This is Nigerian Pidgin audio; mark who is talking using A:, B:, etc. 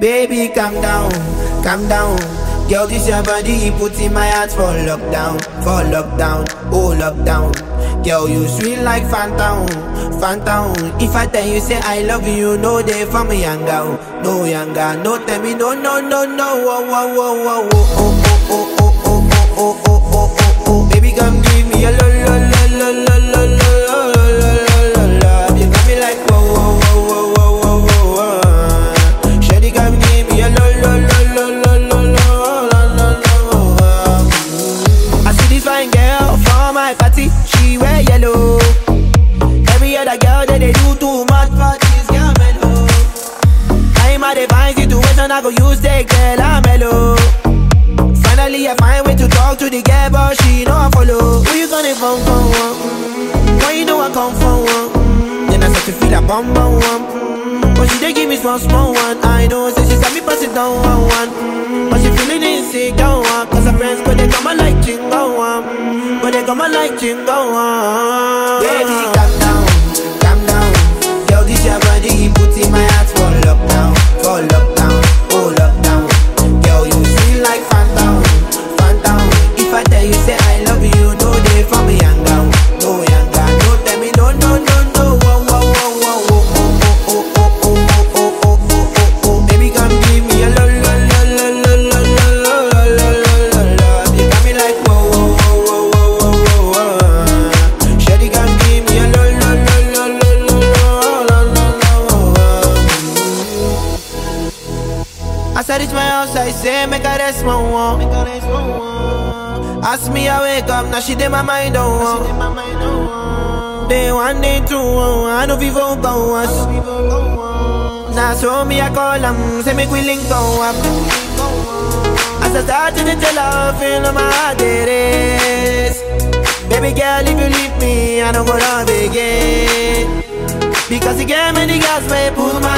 A: Baby, calm down, calm down. Girl, this your body, put in my heart for lockdown, oh lockdown. Girl, you sweet like phantom, phantom. If I tell you say I love you, no day for me younger, no younger, no tell me no, no, no, no, oh, oh, oh, oh, oh, oh, oh, oh, oh, oh, oh, oh, oh, oh. Baby, come give me a lo, lo, lo, lo, lo, lo, lo, lo, lo, lo, lo. You got me like whoa, whoa, whoa, whoa, whoa, whoa, whoa. Shawty, come give me a lo, lo, lo, lo, lo, lo, lo, lo, lo. I see this fine girl for my party, she wear yellow. Every other girl that they do too much for this girl mellow. I'm at a fine situation, I go use the girl, I'm mellow. Finally I find way to talk to the girl, but she know I follow. Who you gonna phone for one? Why you know I come for one? Then I start to feel a bum bum one. But she dey give me small small one. I know, say she got me pass it down one. But she feeling insecure one. Cause her friends go they come and like chingo one. But they come and like chingo one. Baby, calm down, calm down. Girl, this your body, put in my heart for lockdown, oh lockdown. Girl, you feel like phantom, phantom. If I tell you say I love you, no day for me younger, no younger. No tell me no, no, no, no. Whoa, whoa, whoa, whoa, whoa, oh, oh, oh, oh, oh, oh, oh, oh, oh. Baby, come give me a lo, lo, lo, lo, lo, lo, lo, lo, lo, lo, lo. You got me like whoa, whoa, whoa, whoa, whoa, whoa, whoa. Shawty, come give me a lo, lo, lo, lo, lo, lo, lo, lo, lo. As I reach my house, I say, make a rest, my one. Ask me, I wake up, now she did my mind on one. Day one, day two, I know people go us. Now so me, I call them, say make we link go up. As I start to tell her, feel on my heart it is. Baby girl, if you leave me, I don't go love again. Because you gave me the gas, may pull my